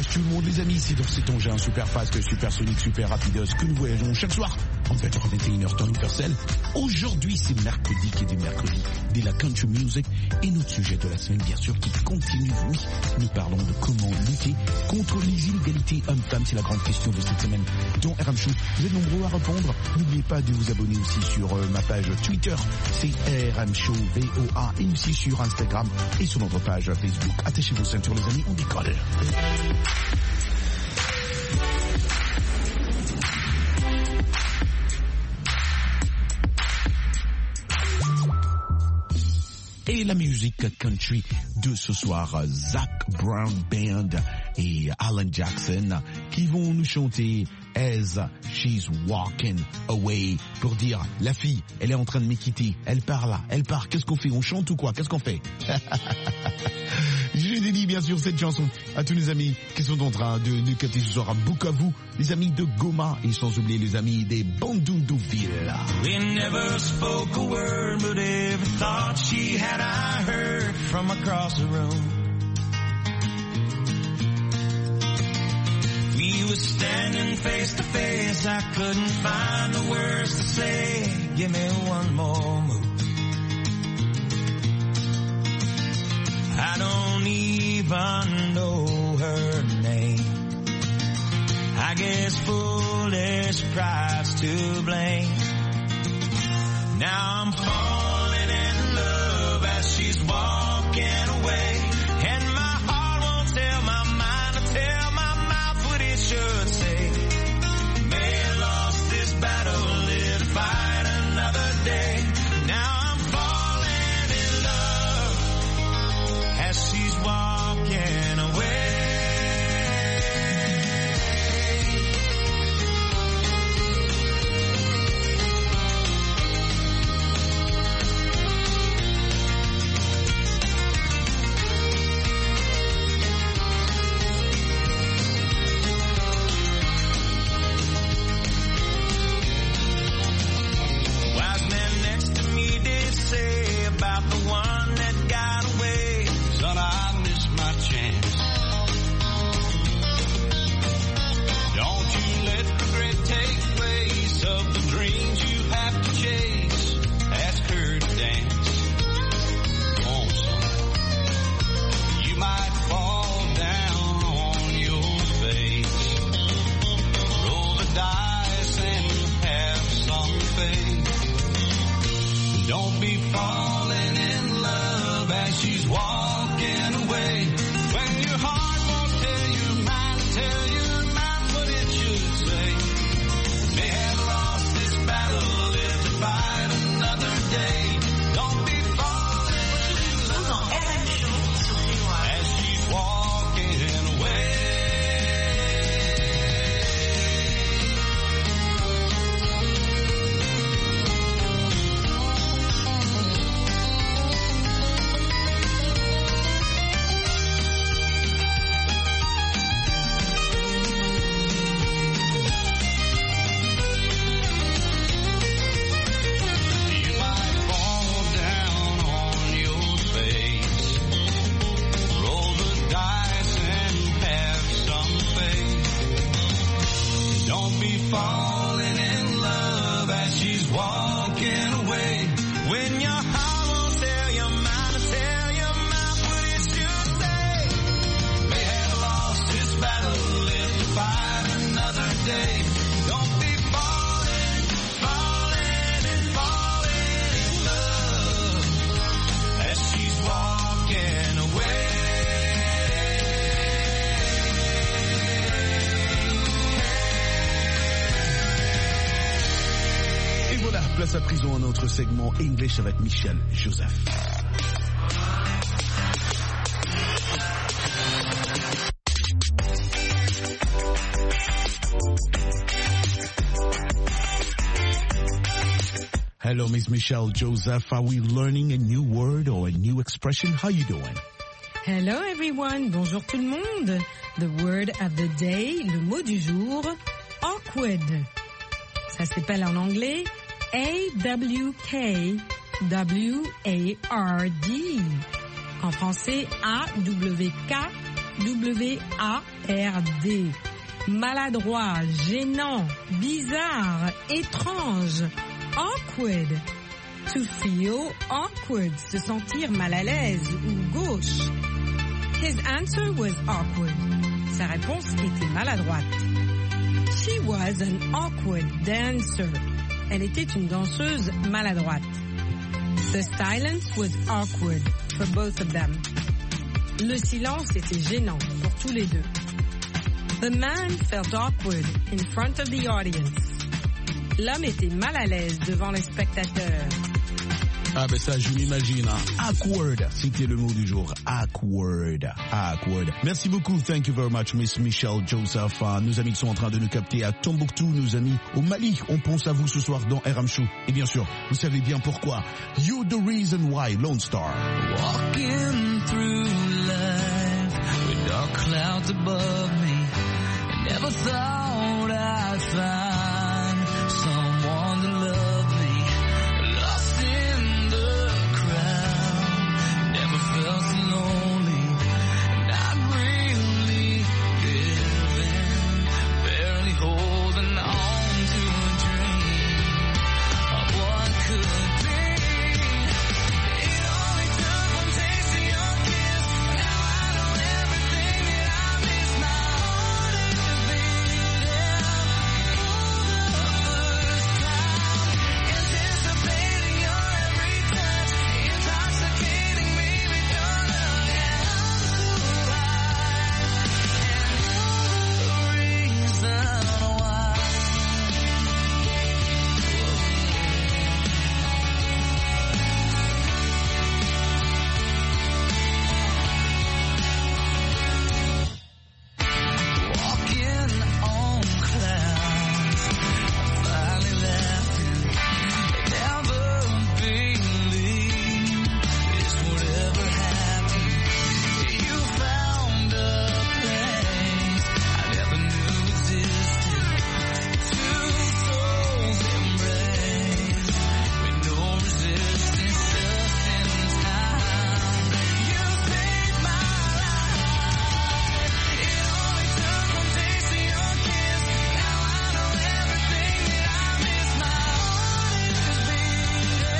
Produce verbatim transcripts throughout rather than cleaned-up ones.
voyage tout le monde, les amis, c'est dans cet engin super fast, super sonique, super rapidos que nous voyageons chaque soir en vingt heures vingt et une heures temps universel. Aujourd'hui, c'est mercredi qui est du mercredi de la country music et notre sujet de la semaine, bien sûr, qui continue. Oui, nous parlons de comment lutter contre les inégalités hommes-femmes. C'est la grande question de cette semaine dans R M Show. Vous êtes nombreux à répondre. N'oubliez pas de vous abonner aussi sur euh, ma page Twitter, c'est R M Show V O A, et aussi sur Instagram et sur notre page Facebook. Attachez vos ceintures, les amis, on décolle. Et la musique country de ce soir, Zac Brown Band et Alan Jackson qui vont nous chanter As She's Walking Away, pour dire la fille, elle est en train de me quitter, elle part là, elle part, qu'est-ce qu'on fait, on chante ou quoi, qu'est-ce qu'on fait? Je dédie bien sûr cette chanson à tous les amis qui sont en train de nous capter ce soir à Bukavu, les amis de Goma et sans oublier les amis des Bandundu-ville. We never spoke a word, but every thought she had I heard from across the room. We were standing face to face, I couldn't find the words to say, give me one more move. I don't even know her name. I guess foolish pride's to blame. Now I'm falling in love as she's walking away, and my heart won't tell my mind to tell my mouth what it should say. May have lost this battle, live to fight another day. Now I'm falling in love as she's walking away. Don't be falling in love as she's walking away. When your heart won't tell your mind to tell your mouth what it should say. May have lost this battle, live to fight another day. Don't be falling in love as she's walking away. Falling in love as she's walking away. When your heart won't tell your mind to tell your mouth what it should say. May have lost this battle, live to fight another day. Don't be falling, falling and falling in love as she's walking away. Place à prison, un autre segment English avec Michel Joseph. Hello, Miss Michelle Joseph. Are we learning a new word or a new expression? How you doing? Hello, everyone. Bonjour tout le monde. The word of the day, le mot du jour, awkward. Ça s'appelle en anglais A W K W A R D. En français, A W K W A R D. Maladroit, gênant, bizarre, étrange. Awkward. To feel awkward, se sentir mal à l'aise ou gauche. His answer was awkward. Sa réponse était maladroite. She was an awkward dancer. Elle était une danseuse maladroite. The silence was awkward for both of them. Le silence était gênant pour tous les deux. The man felt awkward in front of the audience. L'homme était mal à l'aise devant les spectateurs. Ah ben ça, je m'imagine. Hein. Awkward, c'était le mot du jour. Awkward, awkward. Merci beaucoup, thank you very much, Miss Michelle Joseph. Nos amis qui sont en train de nous capter à Tombouctou, nos amis au Mali, on pense à vous ce soir dans R M Show. Et bien sûr, vous savez bien pourquoi. You're the reason why, Lone Star. Walking through life with dark clouds above me. I never thought I'd find someone to love me. Lost in the crowd, never felt so lonely. Not really living, barely holding on to a dream of what could be. It only took one taste of your kiss. Now I know everything that I miss. My heart is just beating for the first time. Anticipating your every touch, intoxicating me with your love. And I'm so high, and you're the reason why. Walking on clouds, I'm finally laughing. Never believed this would ever happen. You found a place I never knew existed. Two souls embrace with no resistance, just in time. You saved my life. It only took one taste of your kiss. Now I know everything that I miss. My heart is just beating for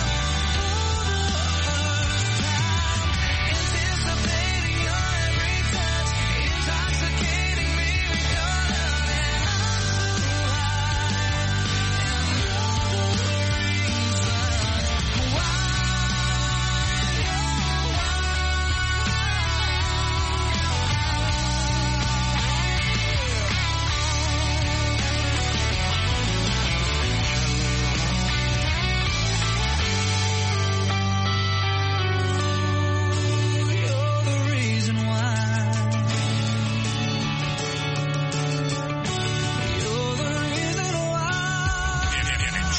the first time. Anticipating your every touch, intoxicating me with your love. And I'm so high, and you're the reason why. You're the reason why. You're the reason why. It only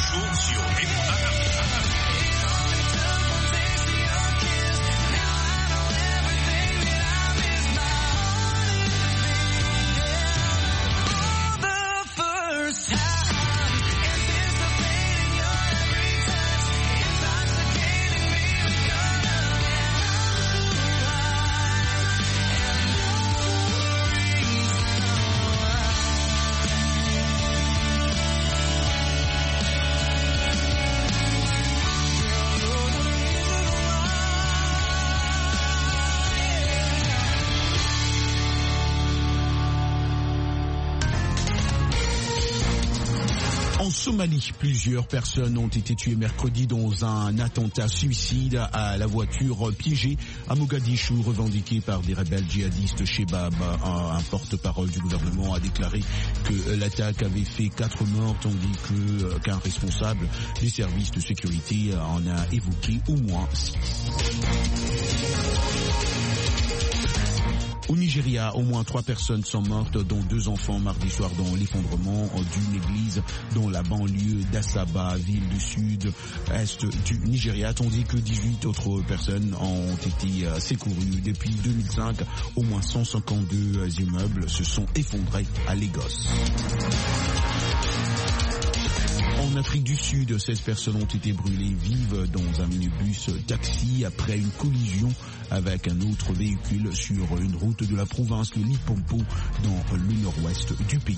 took one taste of your kiss. Now I know everything that I miss. My heart is just beating for the first time. Anticipating your every touch, intoxicating me with your love. And I'm so high, and you're the En Somalie, plusieurs personnes ont été tuées mercredi dans un attentat suicide à la voiture piégée à Mogadiscio, revendiqué par des rebelles djihadistes. Shebab, un, un porte-parole du gouvernement, a déclaré que l'attaque avait fait quatre morts, tandis que qu'un responsable des services de sécurité en a évoqué au moins six. Au Nigeria, au moins trois personnes sont mortes, dont deux enfants mardi soir dans l'effondrement d'une église dans la banlieue d'Asaba, ville du sud-est du Nigeria, tandis que dix-huit autres personnes ont été secourues. Depuis deux mille cinq, au moins cent cinquante-deux immeubles se sont effondrés à Lagos. En Afrique du Sud, seize personnes ont été brûlées vives dans un minibus taxi après une collision avec un autre véhicule sur une route de la province de Limpopo dans le nord-ouest du pays.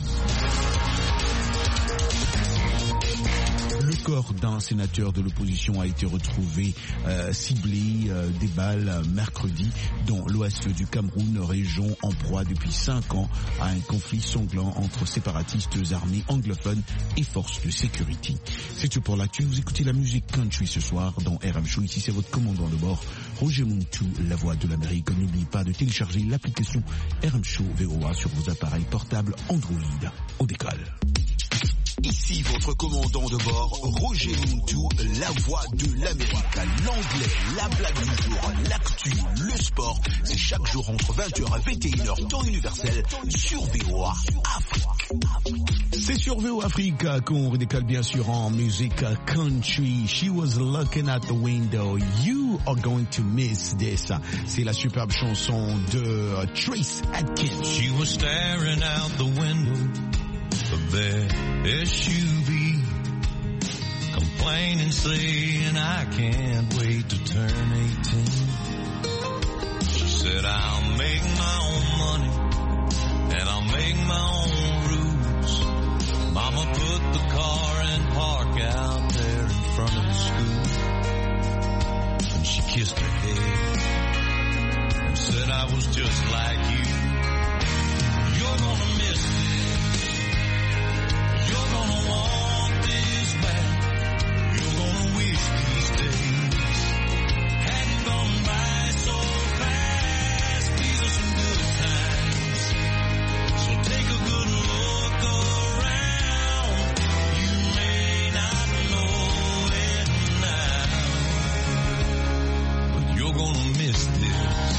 Le corps d'un sénateur de l'opposition a été retrouvé euh, ciblé euh, des balles mercredi dans l'ouest du Cameroun, région en proie depuis cinq ans à un conflit sanglant entre séparatistes armés anglophones et forces de sécurité. C'est tout pour l'actu. Vous écoutez la musique country ce soir dans R M Show. Ici c'est votre commandant de bord, Roger Muntu, la voix de l'Amérique. N'oubliez pas de télécharger l'application R M Show V O A sur vos appareils portables Android. On décolle. Ici votre commandant de bord, Roger Muntu, la voix de l'Amérique. L'anglais, la blague du jour, l'actu, le sport, c'est chaque jour entre vingt heures et vingt et une heures, temps universel, sur V O A Afrique. C'est sur V O A Afrique qu'on redécolle bien sûr en musique country. She was looking at the window. You are going to miss this. C'est la superbe chanson de Trace Adkins. She was staring out the window of their S U V, complaining, saying, I can't wait to turn eighteen. She said, I'll make my own money, and I'll make my own rules. Mama put the car in park out there in front of the school, and she kissed her head and said, I was just like you. You're gonna miss it. You're gonna want this back. You're gonna wish these days hadn't gone by so fast. These are some good times, so take a good look around. You may not know it now, but you're gonna miss this.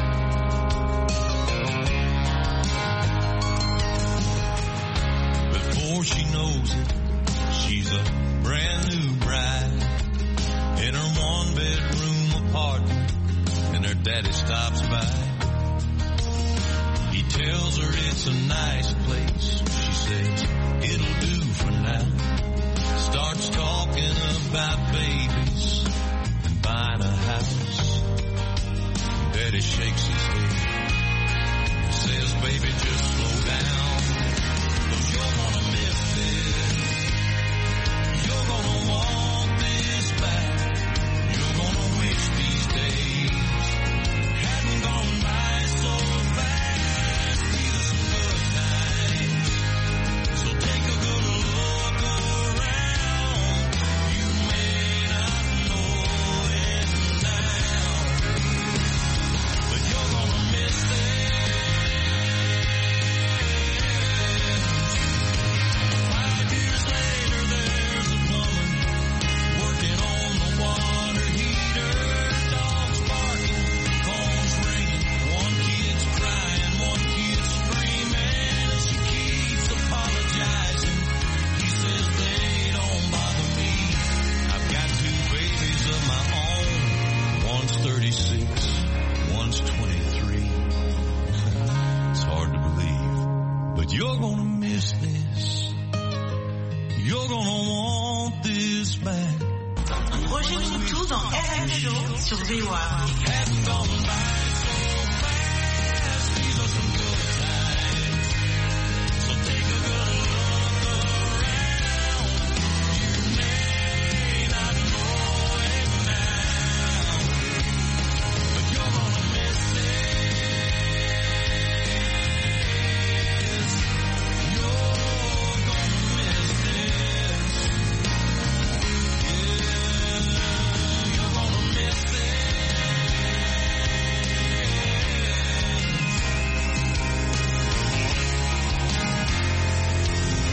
Before she knows it, she's a brand new bride in her one bedroom apartment, and her daddy stops by. He tells her it's a nice place. She says it'll do for now. Starts talking about babies and buying a house. Daddy shakes his head, says, baby, just slow down. You're gonna miss this. You're gonna want this back. You're gonna wish these days hadn't gone by so fast. These are some good times, so take a good look around. You may not know it now, but you're gonna miss this. You're gonna miss this. You're gonna want this back. Roger Muntu dans R M Show sur V O A. Hadn't gone by so fast. These are some good times, so take a good look around. You may not know it now, but you're gonna miss it.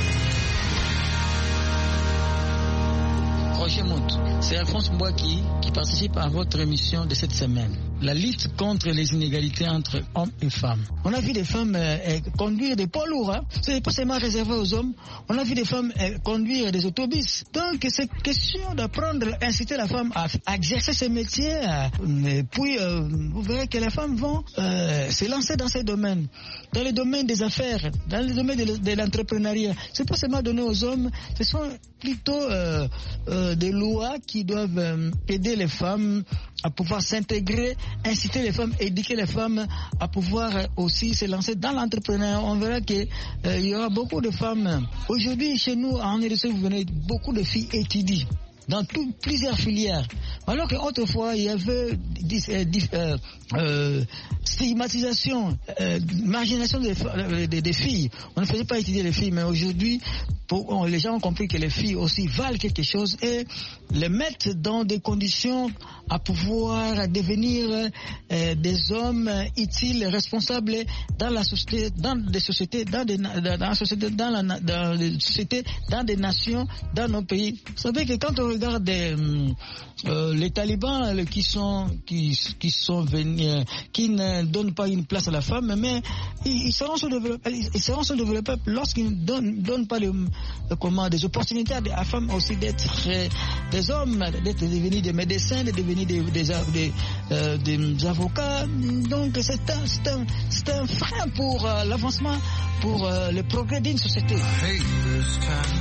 C'est Alphonse Mbouaki qui participe à votre émission de cette semaine. La lutte contre les inégalités entre hommes et femmes. On a vu des femmes euh, conduire des poids lourds, hein. Ce n'est pas seulement réservé aux hommes. On a vu des femmes euh, conduire des autobus. Donc c'est question d'apprendre, inciter la femme à, à exercer ce métier. À, et puis euh, vous verrez que les femmes vont euh, se lancer dans ces domaines. Dans le domaine des affaires, dans le domaine de, de l'entrepreneuriat. C'est pas seulement donné aux hommes, ce sont plutôt euh, euh, des lois qui doivent euh, aider les femmes à pouvoir s'intégrer, inciter les femmes, éduquer les femmes à pouvoir aussi se lancer dans l'entrepreneuriat. On verra qu'il euh, y aura beaucoup de femmes. Aujourd'hui, chez nous, en R S E, vous venez, beaucoup de filles étudient dans tout, plusieurs filières. Alors qu'autrefois, il y avait euh, euh, euh, stigmatisation, euh, marginalisation des, des, des filles. On ne faisait pas étudier les filles, mais aujourd'hui, pour, on, les gens ont compris que les filles aussi valent quelque chose et les mettent dans des conditions à pouvoir devenir euh, des hommes utiles, responsables dans la société, dans des sociétés, dans des, dans, dans la société, dans la, dans des sociétés, dans des nations, dans nos pays. Vous savez que quand on regarde euh, euh, les talibans qui sont qui qui sont venus, euh, qui ne donnent pas une place à la femme, mais ils, ils seront se développer, ils seront se développer lorsqu'ils ne donnent, donnent pas le, le, comment, des opportunités à la femme aussi d'être euh, des hommes, d'être devenus des médecins, de devenir des, des, des, euh, des avocats. Donc c'est un, c'est un, c'est un frein pour euh, l'avancement, pour euh, le progrès d'une société. Hey, this time.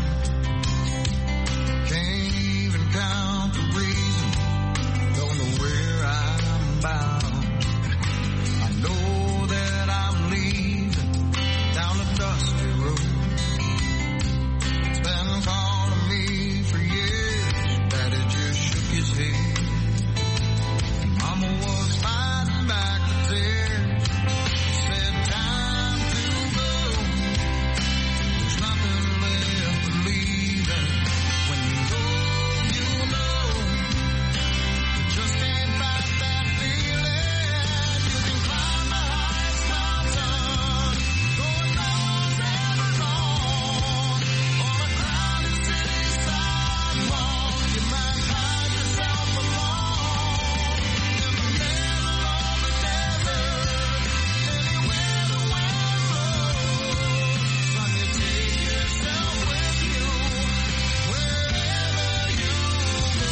Can't even count the reason. Don't know where I'm bound. I know that I'm leaving down a dusty road. It's been calling me for years. Daddy just shook his head. Mama was fighting back the tears. Said time to go. There's nothing left to leaving. When you know, you know. You just can't fight that feeling. You can climb the highest mountain, going lost ever gone. On a crowded city sidewalk, you might find yourself alone. In the middle of the desert, anywhere the wind blows. Son, you take yourself with you, wherever you go.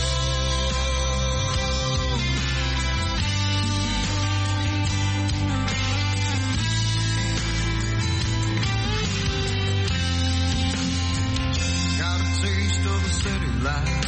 Got a taste of the city life,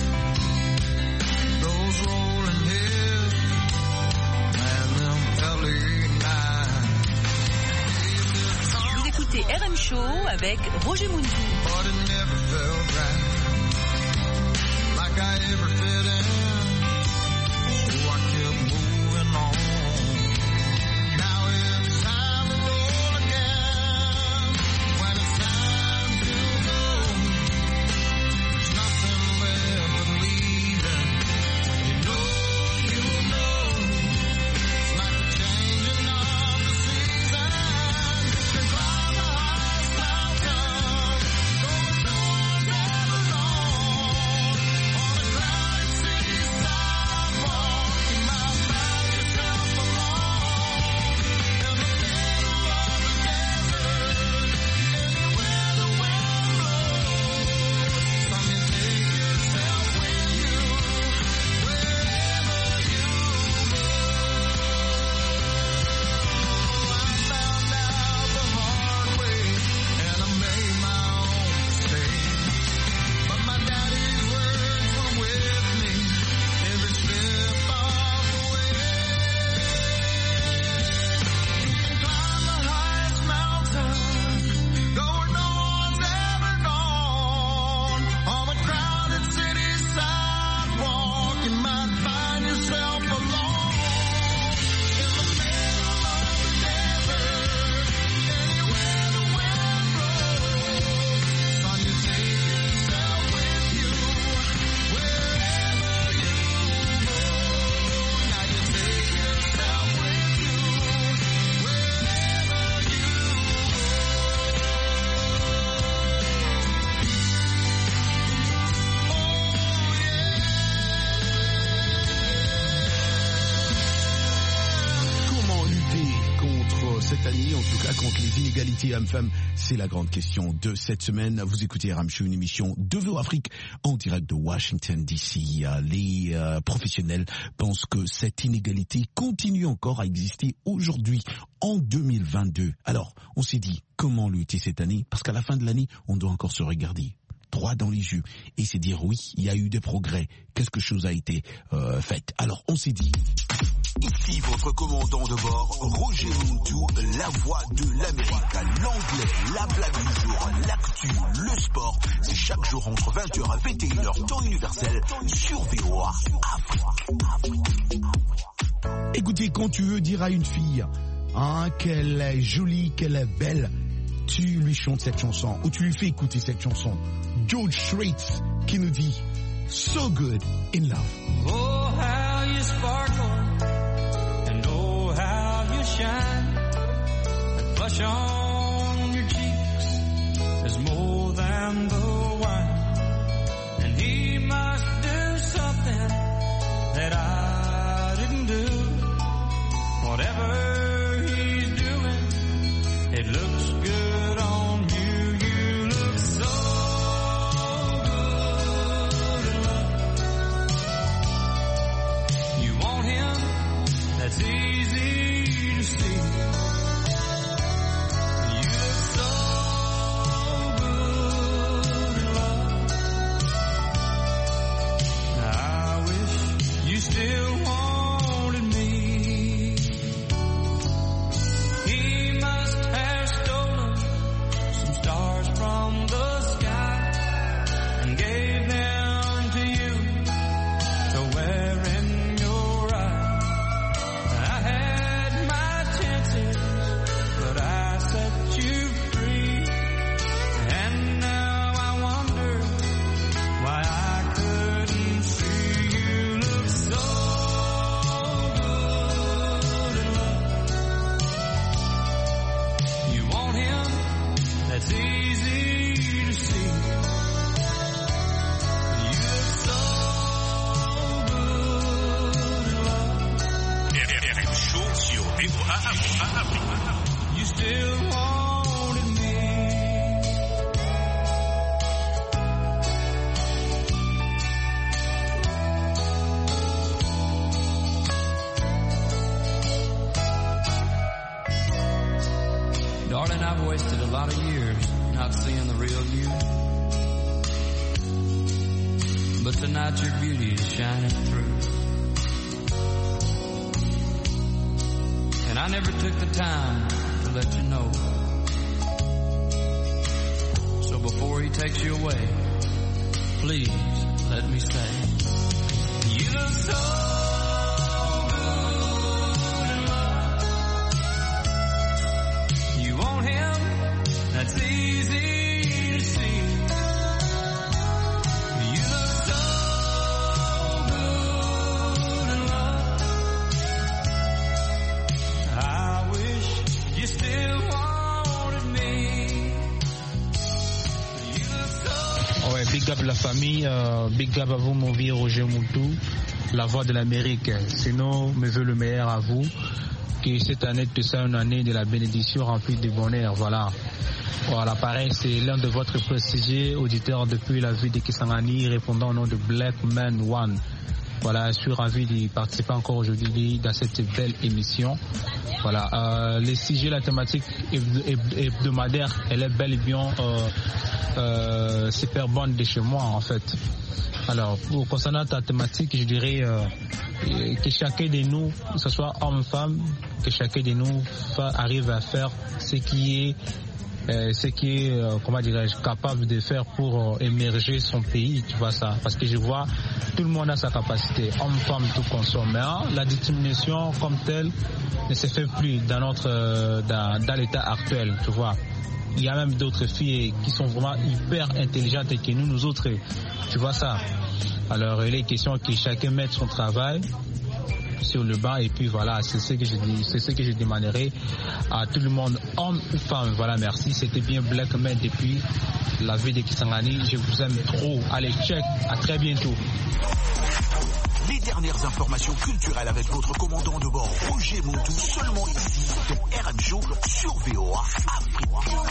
those rolling hills, and them L A nights. Vous écoutez R M Show avec Roger Mounzou. But it never felt right, like I ever fit in. So I kept moving on. Now it's time to roll again. When it's time to go, there's nothing left but leaving. When you know, you know. It's like the changing of the seasons. You can climb the highest mountain, go as far as ever gone. On a crowded city Africa contre les inégalités hommes-femmes, c'est la grande question de cette semaine. Vous écoutez R M Show, une émission de V O Afrique en direct de Washington D C. Les euh, professionnels pensent que cette inégalité continue encore à exister aujourd'hui, en deux mille vingt-deux. Alors, on s'est dit, comment lutter cette année? Parce qu'à la fin de l'année, on doit encore se regarder droit dans les yeux et c'est dire oui, il y a eu des progrès, quelque chose a été euh, fait. Alors, on s'est dit... Ici votre commandant de bord, Roger Montou, la voix de l'Amérique, l'anglais, la blague du jour, l'actu, le sport. C'est chaque jour entre vingt heures et vingt et une heures, temps universel, sur V O A Afrique. Écoutez, quand tu veux dire à une fille hein, qu'elle est jolie, qu'elle est belle, tu lui chantes cette chanson ou tu lui fais écouter cette chanson. George Strait qui nous dit So Good in Love. Oh, how you sparkle, and oh, how you shine. The blush on your cheeks is more than the wine. And he must do something that I didn't do. Whatever he's doing, it looks good on you. You look so that's easy to see. You look so good in love. I wish you still wanted me. He must have stolen some stars from the sky and gave them to you to wear in your eyes. It's easy to see. You look so good in love. R M Show sur V O A Afrique. You still wanted me. Darling, I've wasted a lot of years not seeing the real you. But tonight your beauty is shining through. And I never took the time to let you know. So before he takes you away, please let me say, you look so that's easy to see. You look so good in love. I wish you still wanted me. You look so... Ouais, big up la famille, euh, big up à vous mon vieux Roger Montou, la voix de l'Amérique. Sinon, me veut le meilleur à vous. Que cette année te soit une année de la bénédiction remplie de bonheur. Voilà. Voilà, pareil, c'est l'un de votre prestigieux auditeurs depuis la ville de Kisangani, répondant au nom de Black Man One. Voilà, je suis ravi d'y participer encore aujourd'hui dans cette belle émission. Voilà, euh, les sujets, la thématique hebdomadaire, elle est bel et bien euh, euh, super bonne de chez moi en fait. Alors, pour concernant ta thématique, je dirais euh, que chacun de nous, que ce soit homme ou femme, que chacun de nous arrive à faire ce qui est Euh, ce qui est, euh, comment dirais-je, capable de faire pour euh, émerger son pays, tu vois ça. Parce que je vois, tout le monde a sa capacité, homme, femme, tout consomme. Mais hein, la discrimination comme telle ne se fait plus dans notre, euh, dans, dans l'état actuel, tu vois. Il y a même d'autres filles qui sont vraiment hyper intelligentes que nous, nous autres, tu vois ça. Alors, il est question que chacun mette son travail sur le banc et puis voilà, c'est ce que je dis, c'est ce que je demanderai à tout le monde, homme ou femme. Voilà, merci. C'était bien Black Man depuis la ville de Kisangani. Je vous aime trop. Allez, check. À très bientôt. Les dernières informations culturelles avec votre commandant de bord Roger Montou, seulement ici dans R M Show sur V O A Afrique.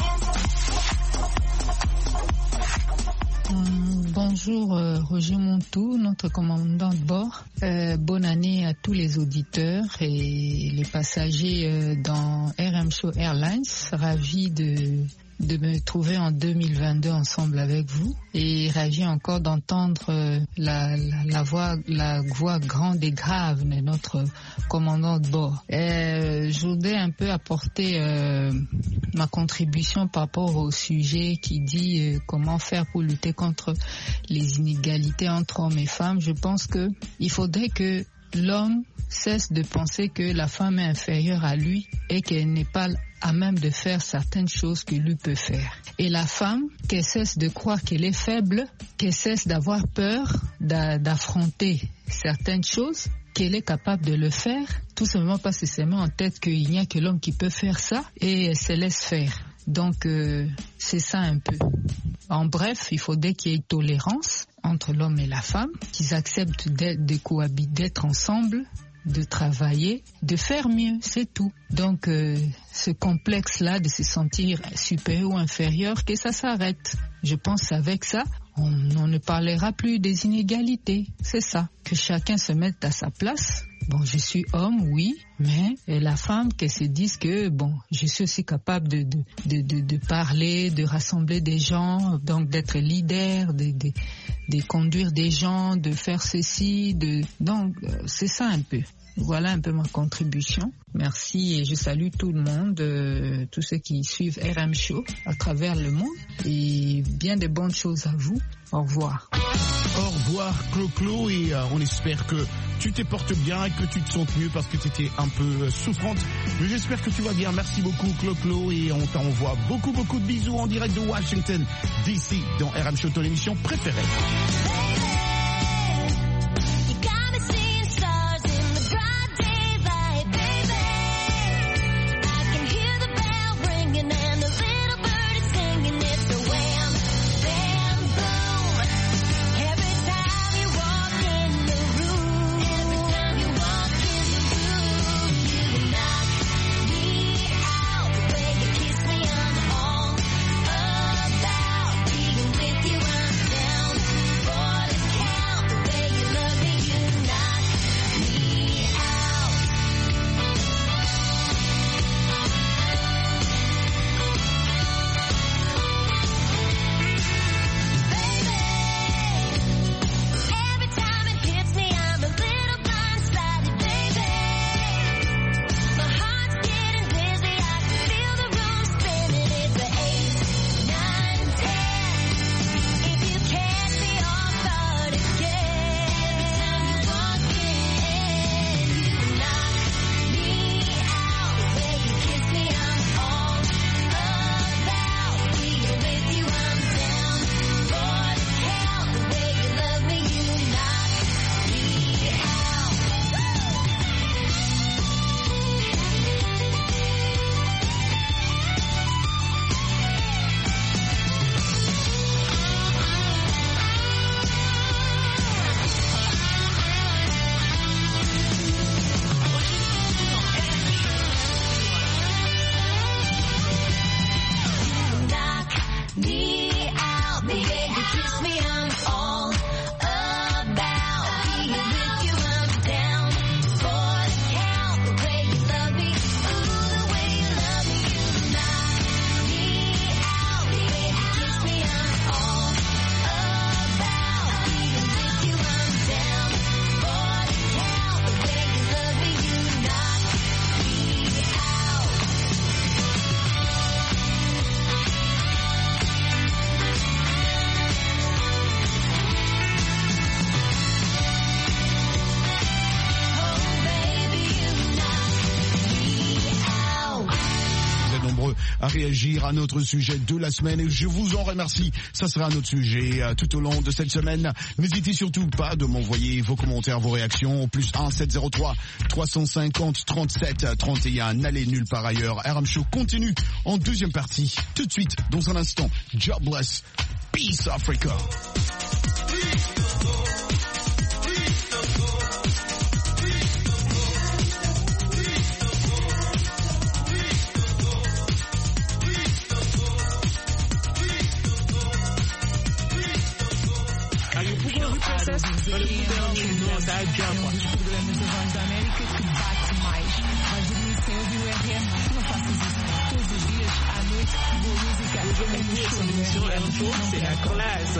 Bonjour euh, Roger Montou, notre commandant de bord. Euh, bonne année à tous les auditeurs et les passagers euh, dans R M Show Airlines. Ravi de, de me trouver en deux mille vingt-deux ensemble avec vous et ravi encore d'entendre euh, la, la, la, voix, la voix grande et grave de notre commandant de bord. Euh, je voudrais un peu apporter euh, ma contribution par rapport au sujet qui dit euh, comment faire pour lutter contre les inégalités entre hommes et femmes. Je pense que il faudrait que l'homme cesse de penser que la femme est inférieure à lui et qu'elle n'est pas à même de faire certaines choses que lui peut faire. Et la femme, qu'elle cesse de croire qu'elle est faible, qu'elle cesse d'avoir peur d'a- d'affronter certaines choses, qu'elle est capable de le faire, tout simplement parce que c'est en tête qu'il n'y a que l'homme qui peut faire ça et elle se laisse faire. Donc euh, c'est ça un peu. En bref, il faudrait qu'il y ait tolérance entre l'homme et la femme, qu'ils acceptent d'être, de cohabiter, d'être ensemble, de travailler, de faire mieux, c'est tout. Donc euh, ce complexe-là de se sentir supérieur ou inférieur, que ça s'arrête. Je pense qu'avec ça, on, on ne parlera plus des inégalités. C'est ça, que chacun se mette à sa place. Bon, je suis homme, oui, mais la femme qu'elle se dise que, bon, je suis aussi capable de, de, de, de, de parler, de rassembler des gens, donc d'être leader, de, de, de conduire des gens, de faire ceci, de, donc c'est ça un peu. Voilà un peu ma contribution. Merci et je salue tout le monde, euh, tous ceux qui suivent R M Show à travers le monde et bien de bonnes choses à vous. Au revoir. Au revoir Clo-Clo et euh, on espère que tu te portes bien et que tu te sens mieux parce que tu étais un peu euh, souffrante. Mais j'espère que tu vas bien. Merci beaucoup Clo-Clo et on t'envoie beaucoup beaucoup de bisous en direct de Washington D C dans R M Show, ton émission préférée. À réagir à notre sujet de la semaine et je vous en remercie. Ça sera notre sujet euh, tout au long de cette semaine. N'hésitez surtout pas de m'envoyer vos commentaires, vos réactions au plus un sept zéro trois trois cent cinquante trente-sept trente et un. N'allez nulle part ailleurs. R M Show continue en deuxième partie tout de suite dans un instant. Jobless, Peace Africa. Peace, sucesso, olha, não, está a jump. Um dos programas da Voz da América que bate mais. Vais dormir sem ouvir o R M, não faças isso. Todos os dias, à noite, boa música. Eu me conheço no show, é um show, c'est la classe.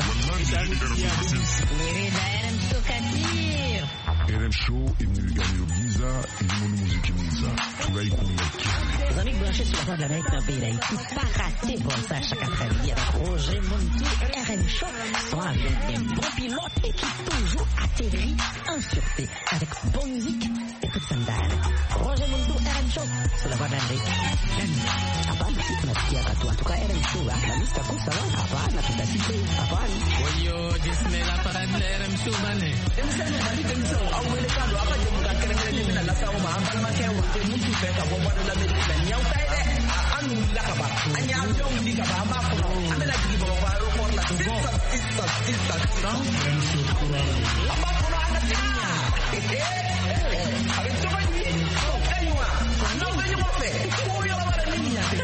R M Show est venu gagner le Giza et du monde musique Giza. Tout là, il connaît. Les amis branchés sur la Voix de l'Amérique dans le pays d'Haïti, pas raté bon ça chaque après-midi avec Roger Montou, R M Show, soit avec un bon pilote et qui toujours atterrit en sûreté avec bonne musique et toute sandale. Roger Montou, R M Show, sur la Voix de l'Amérique. Hapana, si tunasikia watu en tout cas R M Show, la lista kusa wa hapana, tutasikia hapana. Oyo, disme la parade de R M Show bane. Emsana bali kenzo, awele kando apa je muka kere kere ni na sawo ma ambana ma ke wo te mutu pe ka bo bo la me ka nyau tai de anu la ka ba anya jong di ka ba ma ko ame la di bo ba ro ko la to go sista sista no ama ko na na ya eh eh ave to ba ni ko kaiwa no ga yo fe ko yo la ba ni ya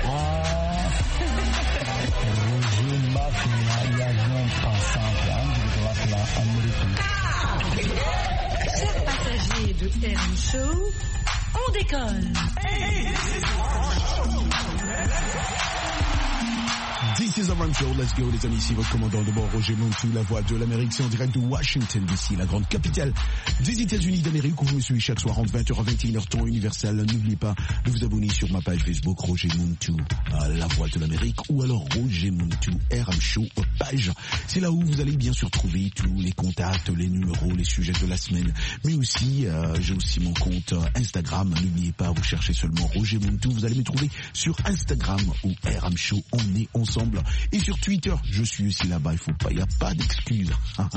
Chers passagers de R M Show, on décolle. This is a run show, let's go les amis, ici votre commandant de bord Roger Montou, la voix de l'Amérique, c'est en direct de Washington D C, la grande capitale des États-Unis d'Amérique, où vous me suivez chaque soir entre vingt heures à vingt et une heures temps universel. N'oubliez pas de vous abonner sur ma page Facebook Roger Montou, la voix de l'Amérique, ou alors Roger Montou, R M Show page. C'est là où vous allez bien sûr trouver tous les contacts, les numéros, les sujets de la semaine, mais aussi euh, j'ai aussi mon compte Instagram. N'oubliez pas, vous cherchez seulement Roger Montou, vous allez me trouver sur Instagram ou R M Show, on est ensemble. Et sur Twitter, je suis aussi là-bas, il faut pas, il n'y a pas d'excuses.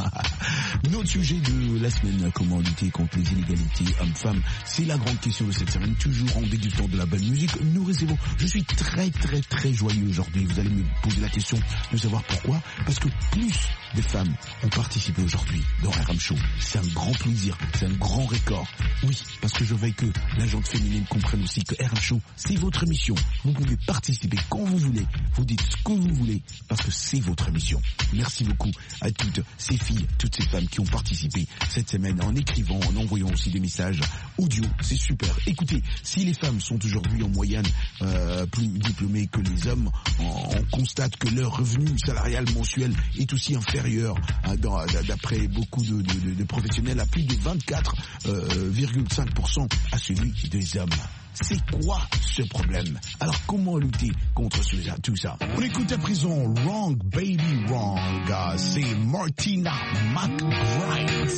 Notre sujet de la semaine, comment lutter contre les inégalités hommes-femmes, c'est la grande question de cette semaine, toujours en déguisant de la bonne musique. Nous recevons, je suis très très très joyeux aujourd'hui, vous allez me poser la question de savoir pourquoi, parce que plus de femmes ont participé aujourd'hui dans R M Show. C'est un grand plaisir, c'est un grand record. Oui, parce que je veux que la gente féminine comprenne aussi que R M Show, c'est votre émission. Vous pouvez participer quand vous voulez, vous dites ce que vous voulez, parce que c'est votre émission. Merci beaucoup à toutes ces filles, toutes ces femmes qui ont participé cette semaine en écrivant, en envoyant aussi des messages audio. C'est super. Écoutez, si les femmes sont aujourd'hui en moyenne euh, plus diplômées que les hommes, on, on constate que leur revenu salarial mensuel est aussi inférieur hein, dans, d'après beaucoup de, de, de professionnels à plus de vingt-quatre virgule cinq pour cent à celui des hommes. C'est quoi ce problème? Alors comment lutter contre tout ça? On écoute à présent Wrong Baby Wrong, c'est Martina McBride.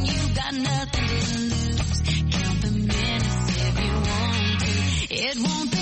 It won't be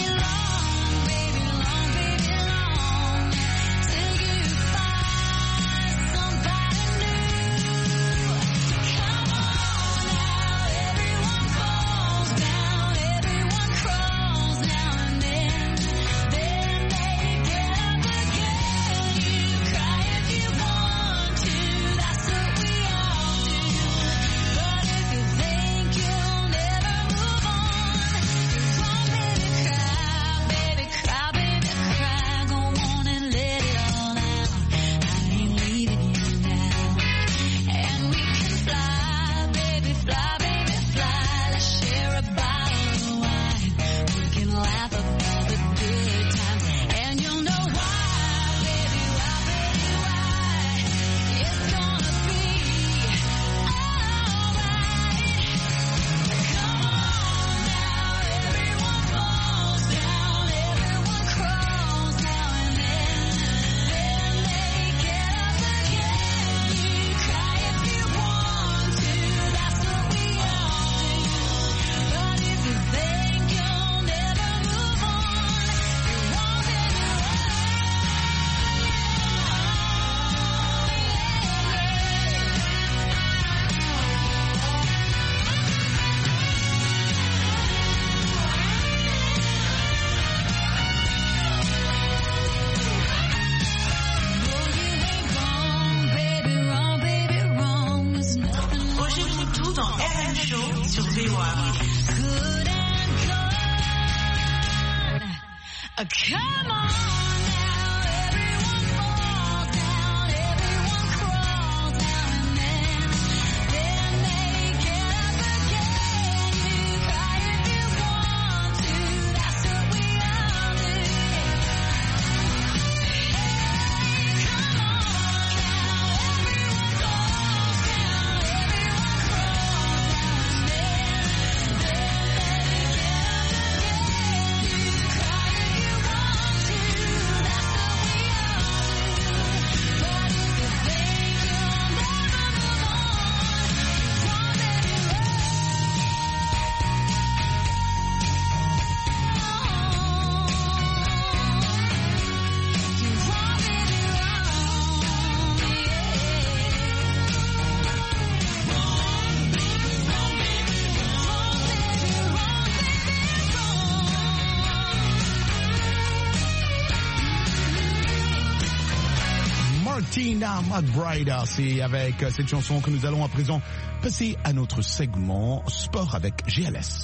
temps R M Show sur V O A. Come on. Tina McBride, c'est avec cette chanson que nous allons à présent passer à notre segment sport avec G L S.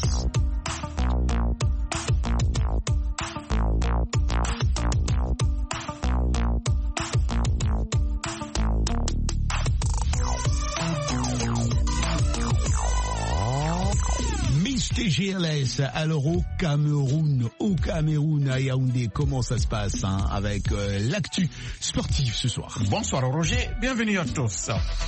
mister G L S, alors au Cameroun, au Cameroun à Yaoundé, comment ça se passe hein, avec euh, l'actu sportive ce soir? Bonsoir Roger, bienvenue à tous.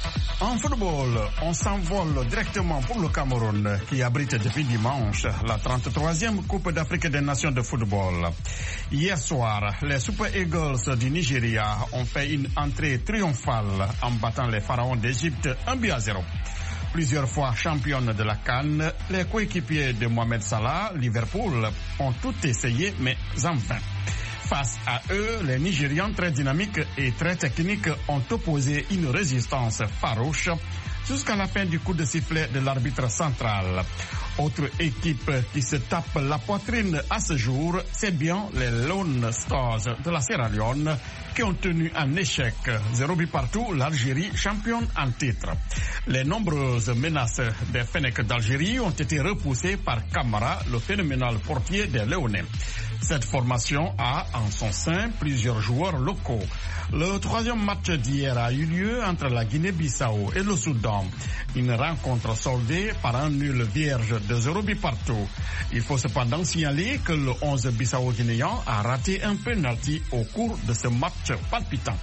En football, on s'envole directement pour le Cameroun qui abrite depuis dimanche la trente-troisième Coupe d'Afrique des Nations de football. Hier soir, les Super Eagles du Nigeria ont fait une entrée triomphale en battant les Pharaons d'Égypte un but à zéro. Plusieurs fois championnes de la CAN, les coéquipiers de Mohamed Salah, Liverpool, ont tout essayé, mais en vain. Face à eux, les Nigérians très dynamiques et très techniques ont opposé une résistance farouche jusqu'à la fin du coup de sifflet de l'arbitre central. Autre équipe qui se tape la poitrine à ce jour, c'est bien les Lone Stars de la Sierra Leone qui ont tenu en échec zéro but partout l'Algérie championne en titre. Les nombreuses menaces des Fennecs d'Algérie ont été repoussées par Camara, le phénoménal portier des Léonais. Cette formation a en son sein plusieurs joueurs locaux. Le troisième match d'hier a eu lieu entre la Guinée-Bissau et le Soudan. Une rencontre soldée par un nul vierge de zéro but partout. Il faut cependant signaler que le onze bissau-guinéen a raté un penalty au cours de ce match palpitant.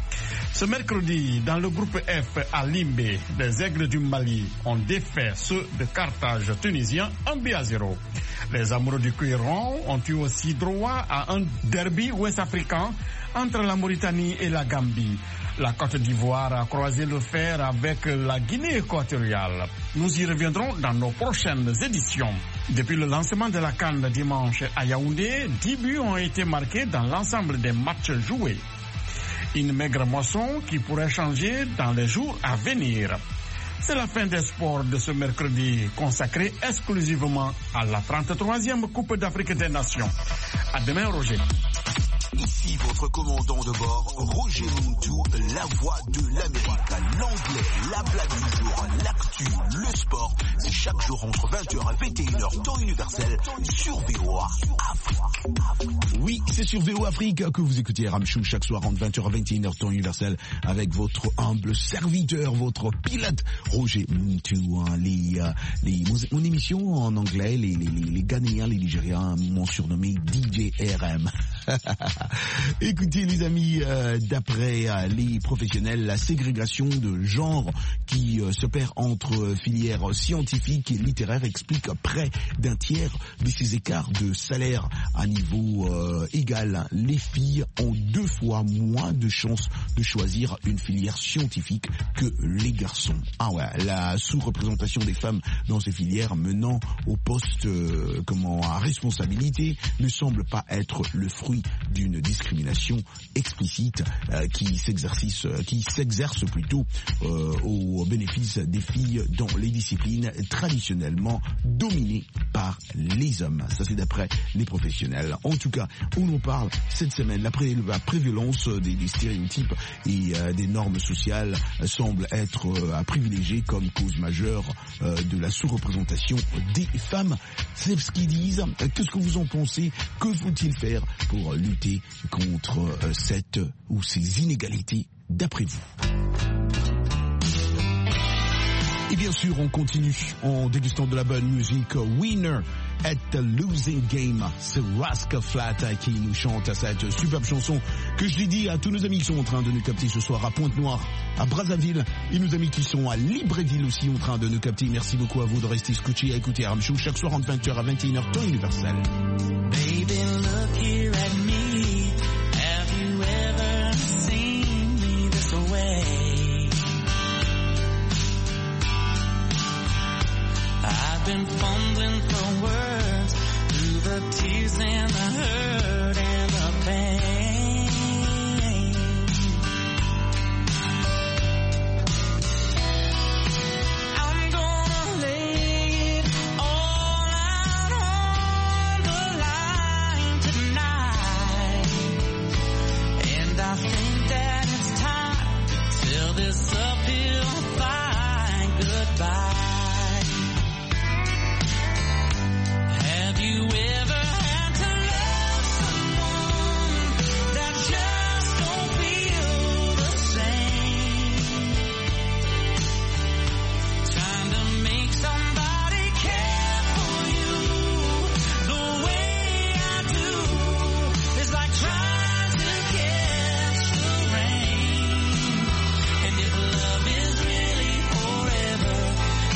Ce mercredi, dans le groupe F à Limbé, les Aigles du Mali ont défait ceux de Carthage tunisien un but à zéro. Les amoureux du cuir rond ont eu aussi droit à un derby ouest-africain entre la Mauritanie et la Gambie. La Côte d'Ivoire a croisé le fer avec la Guinée équatoriale. Nous y reviendrons dans nos prochaines éditions. Depuis le lancement de la CAN dimanche à Yaoundé, dix buts ont été marqués dans l'ensemble des matchs joués. Une maigre moisson qui pourrait changer dans les jours à venir. C'est la fin des sports de ce mercredi consacré exclusivement à la trente-troisième Coupe d'Afrique des Nations. À demain, Roger. Ici votre commandant de bord, Roger Montou, la voix de l'Amérique, l'anglais, la blague du jour, l'actu, le sport. C'est chaque jour entre vingt heures et vingt et une heures, temps universel, sur V O A Afrique. Oui, c'est sur V O A Afrique que vous écoutez Ramchou chaque soir entre vingt heures et vingt et une heures, temps universel, avec votre humble serviteur, votre pilote, Roger Montou. Hein, les, euh, les, mon, mon émission en anglais, les, les, les, les Ghanéens, les Nigériens m'ont surnommé D J R M. Écoutez les amis, euh, d'après euh, les professionnels, la ségrégation de genre qui euh, se perd entre euh, filières scientifiques et littéraires explique près d'un tiers de ces écarts de salaire à niveau euh, égal. Les filles ont deux fois moins de chances de choisir une filière scientifique que les garçons. Ah ouais, la sous-représentation des femmes dans ces filières menant au poste euh, comment à responsabilité ne semble pas être le fruit fruit d'une discrimination explicite euh, qui s'exerce, euh, qui s'exerce plutôt euh, au bénéfice des filles dans les disciplines traditionnellement dominées par les hommes. Ça, c'est d'après les professionnels. En tout cas, on en parle cette semaine. La, pré la prévalence des, des stéréotypes et euh, des normes sociales euh, semble être euh, à privilégier comme cause majeure euh, de la sous-représentation des femmes. C'est ce qu'ils disent. Qu'est-ce que vous en pensez? Que faut-il faire pour lutter contre euh, cette ou ces inégalités d'après vous? Et bien sûr, on continue en dégustant de la bonne musique. Winner at the Losing Game, c'est Rascal Flatts qui nous chante cette superbe chanson que je dédie à tous nos amis qui sont en train de nous capter ce soir à Pointe-Noire, à Brazzaville, et nos amis qui sont à Libreville aussi en train de nous capter. Merci beaucoup à vous de rester scotchés et à écouter R M Show chaque soir entre vingt heures à vingt et une heures, temps universel. Baby, look here at me. Have you ever seen me this way? I've been fumbling for words through the tears and the hurt and the pain. I'm gonna lay it all out on the line tonight, and I think that it's time to tell this uphill fight goodbye. You ever had to love someone that just don't feel the same? Trying to make somebody care for you the way I do is like trying to catch the rain. And if love is really forever,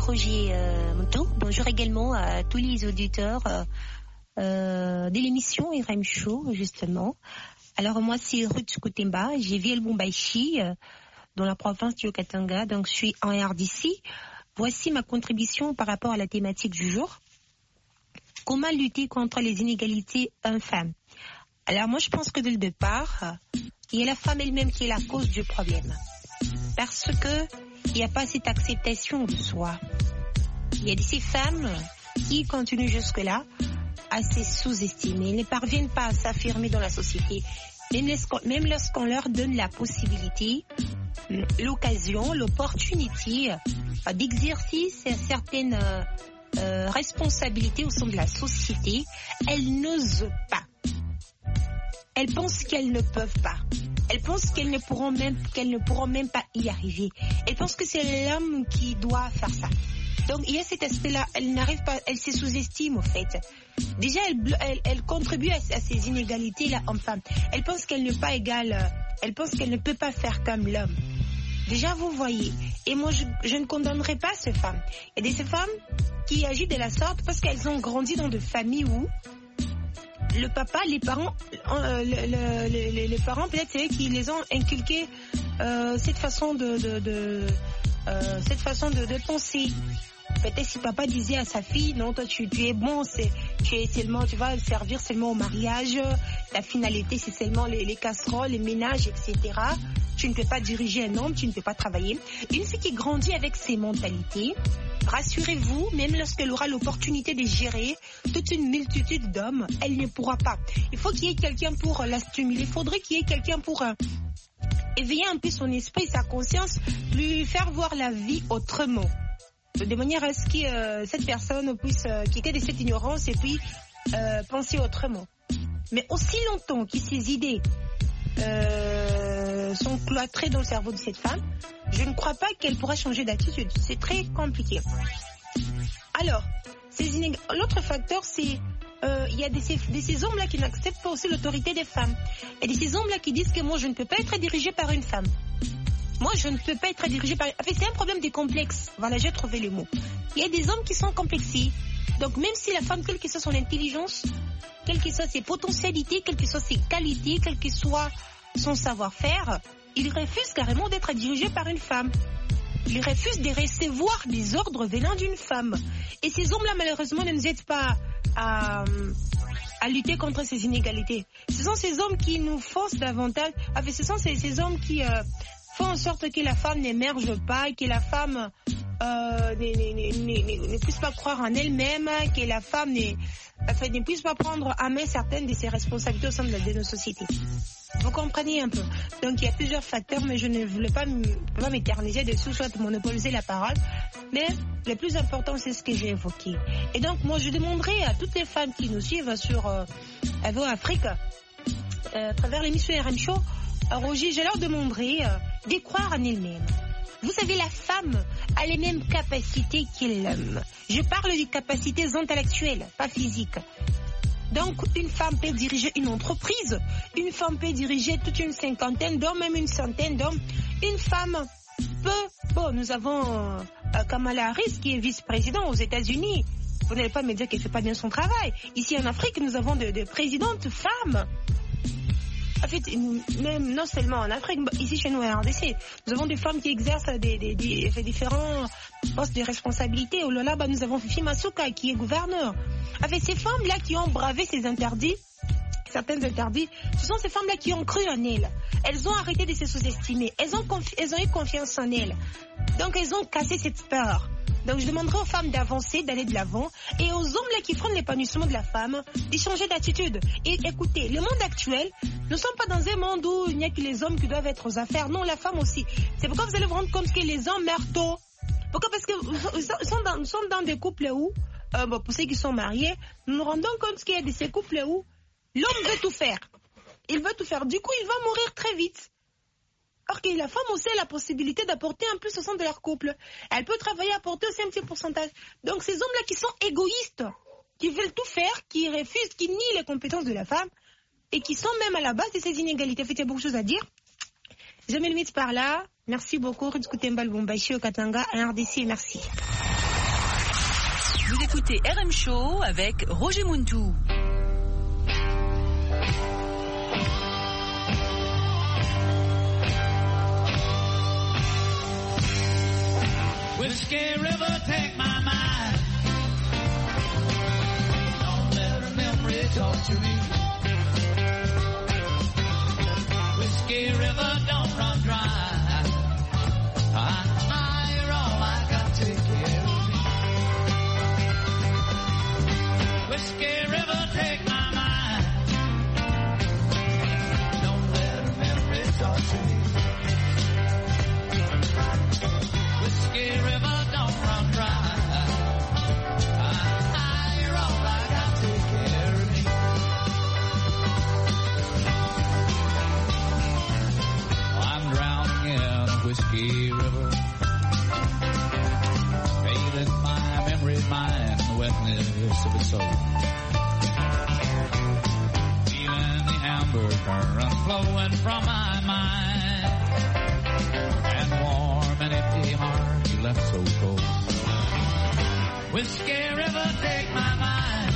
Roger euh, Monteau. Bonjour également à tous les auditeurs euh, euh, de l'émission R M Show, justement. Alors moi, c'est Ruth Koutemba, j'ai vu le Bombaichi, euh, dans la province du Katanga, donc je suis en R D C. Voici ma contribution par rapport à la thématique du jour. Comment lutter contre les inégalités hommes-femmes? Alors moi, je pense que dès le départ, il y a la femme elle-même qui est la cause du problème. Parce que il n'y a pas cette acceptation de soi. Il y a de ces femmes qui continuent jusque-là à se sous-estimer, ne parviennent pas à s'affirmer dans la société, même lorsqu'on leur donne la possibilité, l'occasion, l'opportunité d'exercice certaines euh, responsabilités au sein de la société, elles n'osent pas. Elles pensent qu'elles ne peuvent pas. Elles pensent qu'elles ne pourront même, qu'elles ne pourront même pas y arriver. Elles pensent que c'est l'homme qui doit faire ça. Donc il y a cet aspect-là. Elles n'arrivent pas, elles se sous-estiment au fait. Déjà, elles, elles, elles contribuent à, à ces inégalités-là hommes-femmes. Elles pensent qu'elles ne sont pas égales. Elles pensent qu'elles ne peuvent pas faire comme l'homme. Déjà, vous voyez. Et moi, je, je ne condamnerai pas ces femmes. Il y a des femmes qui agissent de la sorte parce qu'elles ont grandi dans des familles où le papa, les parents, euh, le, le, le, les parents peut-être c'est eux qui les ont inculqué euh, cette façon de, de, de euh, cette façon de, de penser. Peut-être si papa disait à sa fille, non, toi tu, tu es bon, c'est, tu es seulement, tu vas servir seulement au mariage, la finalité c'est seulement les, les casseroles, les ménages, et cetera. Tu ne peux pas diriger un homme, tu ne peux pas travailler. Une fille qui grandit avec ces mentalités, rassurez-vous, même lorsqu'elle aura l'opportunité de gérer toute une multitude d'hommes, elle ne pourra pas. Il faut qu'il y ait quelqu'un pour la stimuler. Il faudrait qu'il y ait quelqu'un pour euh, éveiller un peu son esprit, sa conscience, lui faire voir la vie autrement. De manière à ce que euh, cette personne puisse euh, quitter de cette ignorance et puis euh, penser autrement. Mais aussi longtemps que ces idées euh, sont cloîtrées dans le cerveau de cette femme, je ne crois pas qu'elle pourra changer d'attitude. C'est très compliqué. Alors, ces inég... l'autre facteur, c'est euh, il y a de ces, de ces hommes-là qui n'acceptent pas aussi l'autorité des femmes. Et de ces hommes-là qui disent que moi, je ne peux pas être dirigé par une femme. Moi, je ne peux pas être dirigé par... En fait, c'est un problème de complexe. Voilà, j'ai trouvé le mot. Il y a des hommes qui sont complexés. Donc, même si la femme, quelle que soit son intelligence, quelles que soient ses potentialités, quelles que soient ses qualités, quel que soit son savoir-faire, il refuse carrément d'être dirigé par une femme. Il refuse de recevoir des ordres venant d'une femme. Et ces hommes-là, malheureusement, ne nous aident pas à, à lutter contre ces inégalités. Ce sont ces hommes qui nous forcent davantage... En fait, ce sont ces, ces hommes qui... Euh, font en sorte que la femme n'émerge pas, que la femme euh, ne, ne, ne, ne, ne puisse pas croire en elle-même, que la femme ne, enfin, ne puisse pas prendre à main certaines de ses responsabilités au sein de, la, de nos sociétés. Vous comprenez un peu. Donc il y a plusieurs facteurs, mais je ne voulais pas, pas m'éterniser dessus, soit monopoliser la parole. Mais le plus important, c'est ce que j'ai évoqué. Et donc moi, je demanderai à toutes les femmes qui nous suivent sur euh, Avo Afrique, euh, à travers l'émission R M Show, Roger, je leur demanderai euh, de croire en elle-même. Vous savez, la femme a les mêmes capacités que l'homme. Je parle des capacités intellectuelles, pas physiques. Donc, une femme peut diriger une entreprise. Une femme peut diriger toute une cinquantaine d'hommes, même une centaine d'hommes. Une femme peut... Bon, nous avons euh, Kamala Harris qui est vice-président aux États-Unis. Vous n'allez pas me dire qu'elle ne fait pas bien son travail. Ici en Afrique, nous avons de, de présidentes femmes. En fait, même non seulement en Afrique, ici chez nous en R D C, nous avons des femmes qui exercent des, des, des, des différents postes de responsabilité. Au là, bah, nous avons Fifi Masuka qui est gouverneur. En fait, ces femmes-là qui ont bravé ces interdits, certains interdits, ce sont ces femmes-là qui ont cru en elles. Elles ont arrêté de se sous-estimer. Elles ont, confi- elles ont eu confiance en elles. Donc, elles ont cassé cette peur. Donc, je demanderai aux femmes d'avancer, d'aller de l'avant, et aux hommes là qui freinent l'épanouissement de la femme, de changer d'attitude. Et écoutez, le monde actuel, nous ne sommes pas dans un monde où il n'y a que les hommes qui doivent être aux affaires. Non, la femme aussi. C'est pourquoi vous allez vous rendre compte que les hommes meurent tôt. Pourquoi? Parce que nous sommes dans, nous sommes dans des couples où, euh, bon, pour ceux qui sont mariés, nous nous rendons compte qu'il y a de ces couples où l'homme veut tout faire. Il veut tout faire. Du coup, il va mourir très vite. Alors que la femme aussi a la possibilité d'apporter un plus au sein de leur couple. Elle peut travailler, apporter aussi un petit pourcentage. Donc ces hommes-là qui sont égoïstes, qui veulent tout faire, qui refusent, qui nient les compétences de la femme, et qui sont même à la base de ces inégalités. En fait, il y a beaucoup de choses à dire. Je me limite par là. Merci beaucoup. Ruth Koutemba Bombaichi au Katanga, à R D C. Merci. Vous écoutez R M Show avec Roger Muntou. Whiskey River, take my mind. Don't let a memory talk to me. Whiskey River, don't run dry. I, I, you're all I got, take care of me. Whiskey River, take my mind. Don't let a memory talk to me. Whiskey River, don't run dry. I, I, you're all I got, take care of me. I'm drowning in a whiskey river, bathing my memory, mind, the wetness of its soul. Feeling the amber current flowing from my mind, and warm and empty heart you left so cold. Whiskey River, take my mind.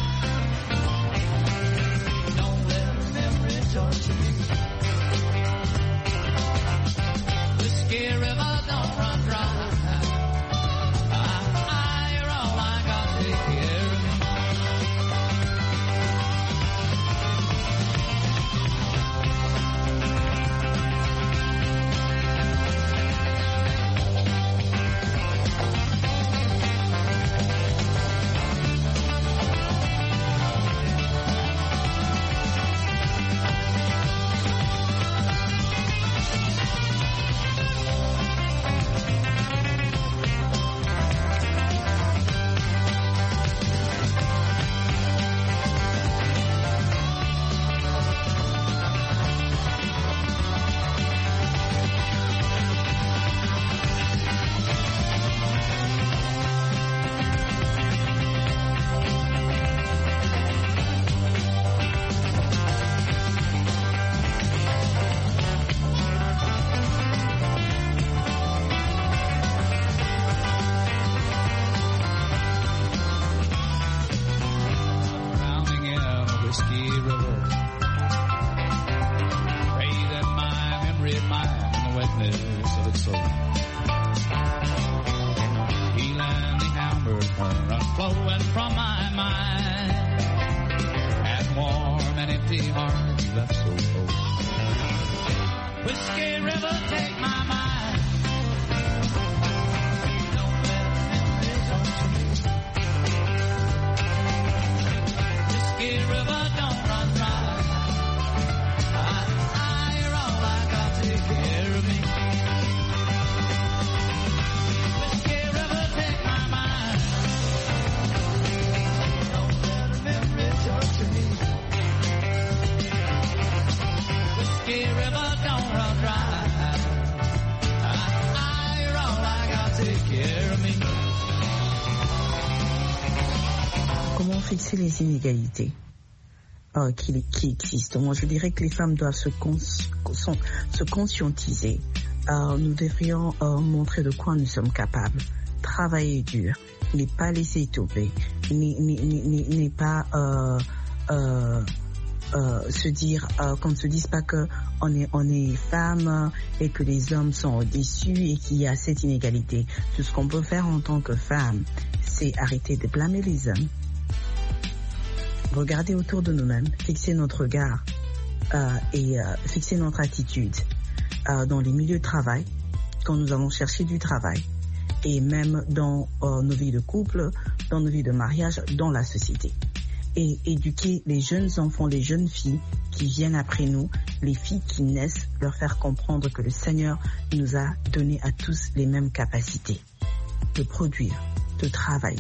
Don't let a memory talk to me. Whiskey River, don't run dry. I, I, you're all I got, take care of me. Fixer les inégalités euh, qui, qui existent. Moi, je dirais que les femmes doivent se, cons, sont, se conscientiser. Euh, nous devrions euh, montrer de quoi nous sommes capables. Travailler dur, ne pas laisser tomber, ne pas euh, euh, euh, se dire, euh, qu'on ne se dise pas que on est, on est femme et que les hommes sont au-dessus et qu'il y a cette inégalité. Tout ce qu'on peut faire en tant que femme, c'est arrêter de blâmer les hommes. Regarder autour de nous-mêmes, fixer notre regard euh, et euh, fixer notre attitude euh, dans les milieux de travail, quand nous allons chercher du travail, et même dans euh, nos vies de couple, dans nos vies de mariage, dans la société. Et éduquer les jeunes enfants, les jeunes filles qui viennent après nous, les filles qui naissent, leur faire comprendre que le Seigneur nous a donné à tous les mêmes capacités de produire, de travailler,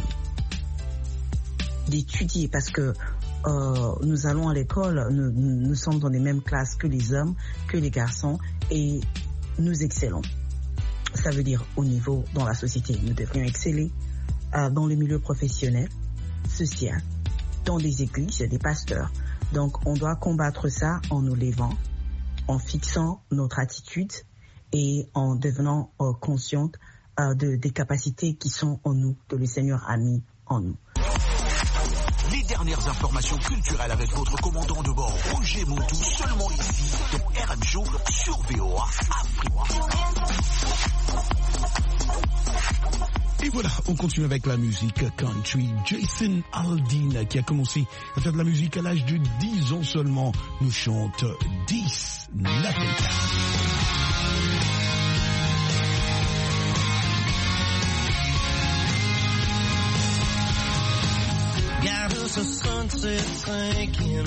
d'étudier, parce que Euh, nous allons à l'école, nous, nous sommes dans les mêmes classes que les hommes, que les garçons, et nous excellons. Ça veut dire au niveau dans la société, nous devrions exceller euh, dans le milieu professionnel, social, dans les églises, des pasteurs. Donc on doit combattre ça en nous levant, en fixant notre attitude et en devenant euh, consciente euh, de, des capacités qui sont en nous, que le Seigneur a mis en nous. Les dernières informations culturelles avec votre commandant de bord Roger Montou, seulement ici dans R M Show sur V O A Afrique. Et voilà, on continue avec la musique country. Jason Aldean, qui a commencé à faire de la musique à l'âge de dix ans seulement, nous chante This Nothing Town. Got us a sunset sinking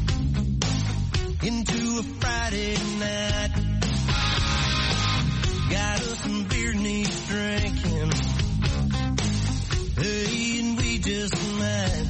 into a Friday night. Got us some beer needs drinking. Hey, and we just might.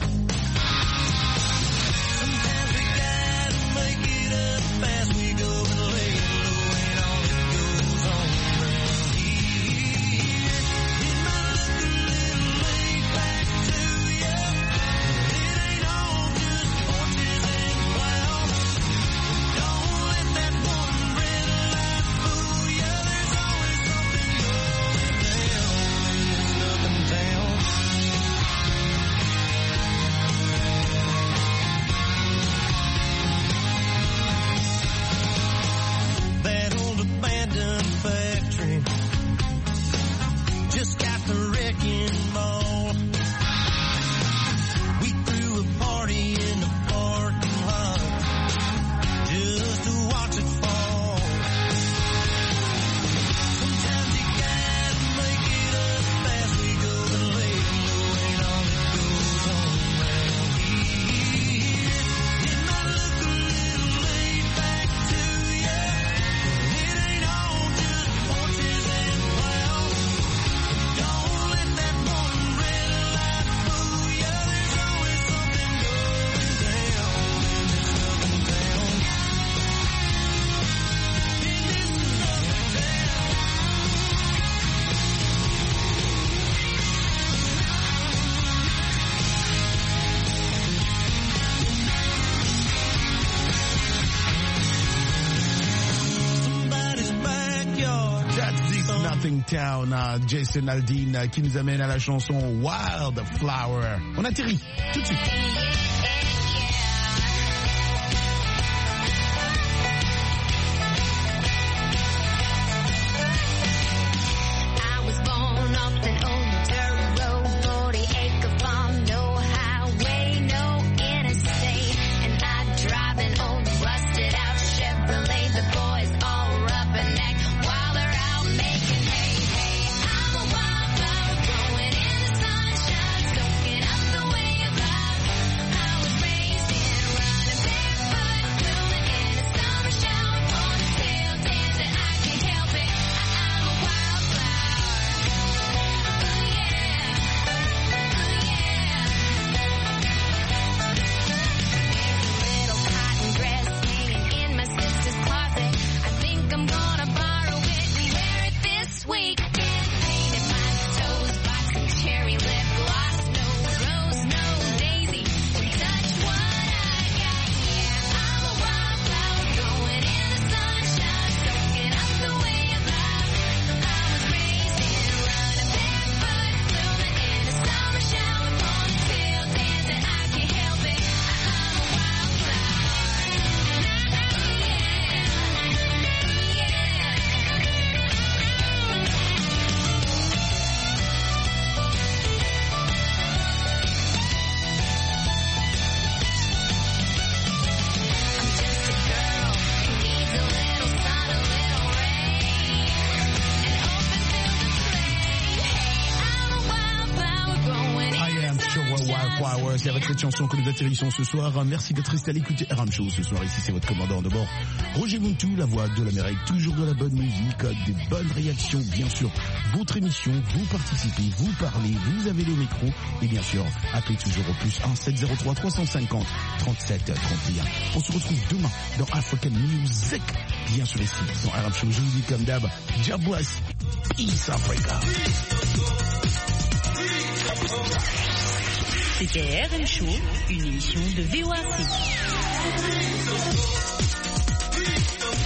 Sometimes we gotta make it up fast. We go and lay low, ain't all that goes on around here. It might look a little laid back to you. It ain't all just horses and plows. Don't let that one red light fool you. There's always something going down in this nothing town. That old abandoned factory just got the wrecking ball. We threw a party in the parking lot just to watch it fall. Sometimes you gotta make it up fast. We go and lay low, ain't all that goes on around here. It might look a little laid back to you. It ain't all just horses and plows. Don't let that one red light fool you. There's always something going down in this nothing town. In this nothing town. Somebody's backyard. That's This Nothing Town, uh, Jason Aldean, uh, qui nous amène à la chanson Wildflower. On atterrit tout de suite. I was born off an old dirt road, forty acre farm, no highway, no interstate. And I drive an old rusted out Chevrolet. The boys all rubberneck while they're out making hay. Hey, I'm a wildflower growing in the sunshine, soaking up the way of life. I was raised in running barefoot, blooming in a summer shower, ponytail dancing. I can't help it. I'm a wildflower. Ooh yeah, ooh yeah. There's a little cotton dress hanging in my sister's closet. I think I'm gonna borrow it and wear it this week. Painted my toes, bought some cherry lip gloss. No rose, no daisy, touch what I got. Yeah, I'm a wildflower growing in the sunshine, soaking up the way of life. I was raised in running barefoot, blooming in a summer shower, ponytail dancing. I can't help it. I'm a wildflower. I'm just a girl who needs a little sun, a little rain, and open field to play. Hey, I'm a wildflower growing I in am the sure Wildflower. C'est avec cette chanson que nous atterrissons ce soir. Merci d'être resté à l'écoute R M Show ce soir. Ici, c'est votre commandant de bord, Roger Montou, la voix de l'Amérique. Toujours de la bonne musique, des bonnes réactions, bien sûr. Votre émission, vous participez, vous parlez, vous avez le micro. Et bien sûr, appelez toujours au plus un sept zéro trois trois cent cinquante trente-sept trente et un. On se retrouve demain dans African Music. Bien sûr, ici, dans R M Show. Je vous dis comme d'hab, Jabwas, East Africa. C'était R M Show, une émission de V O A Afrique.